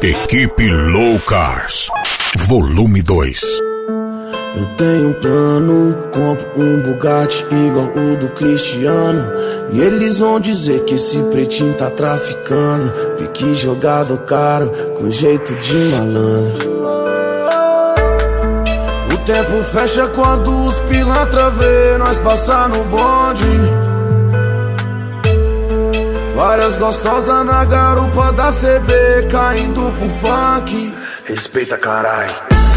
Equipe Low Cars, volume 2. Eu tenho um plano, compro um Bugatti igual o do Cristiano. E eles vão dizer que esse pretinho tá traficando. Pique jogado caro, com jeito de malandro. O tempo fecha quando os pilantra vê nós passar no bonde. Várias gostosas na garupa da CB, caindo pro funk. Respeita, carai.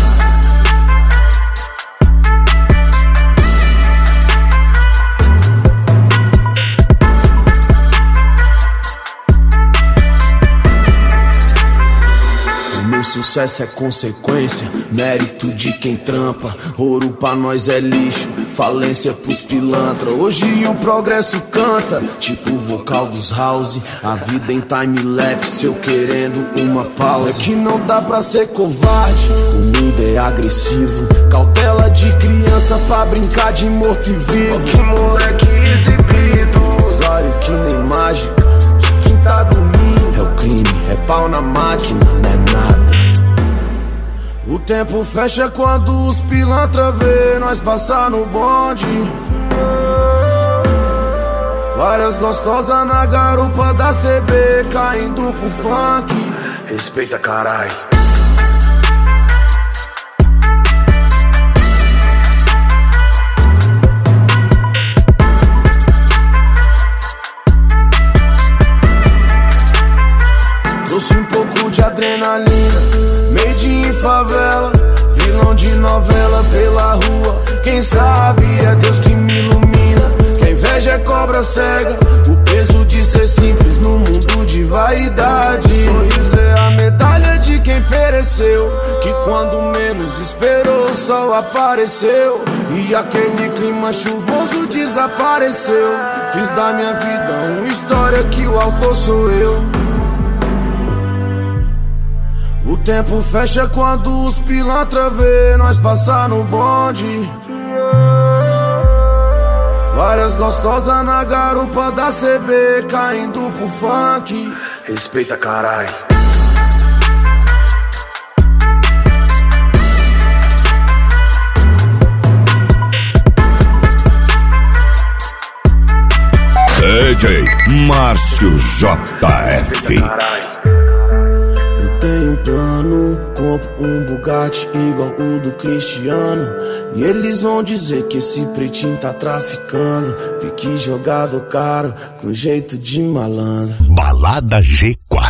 Sucesso é consequência, mérito de quem trampa. Ouro pra nós é lixo, falência pros pilantra. Hoje o progresso canta, tipo o vocal dos house. A vida em time-lapse, eu querendo uma pausa. É que não dá pra ser covarde, o mundo é agressivo. Cautela de criança pra brincar de morto e vivo. Que moleque exibido, usuário que nem mágica. De quem tá dormindo, é o crime, é pau na máquina, não é nada. O tempo fecha quando os pilantra vê nós passar no bonde. Várias gostosas na garupa da CB, caindo pro funk. Respeita, carai. Trouxe um pouco de adrenalina, made in favela, vilão de novela pela rua. Quem sabe é Deus que me ilumina. Quem inveja é cobra cega, o peso de ser simples no mundo de vaidade. Sorriso é a medalha de quem pereceu, que quando menos esperou o sol apareceu. E aquele clima chuvoso desapareceu. Fiz da minha vida uma história que o autor sou eu. O tempo fecha quando os pilantra vê nós passar no bonde. Várias gostosas na garupa da CB, caindo pro funk. Respeita, carai. DJ Márcio JF. Tenho um plano, compro um Bugatti igual o do Cristiano. E eles vão dizer que esse pretinho tá traficando. Pique jogado caro, com jeito de malandro. Balada G4.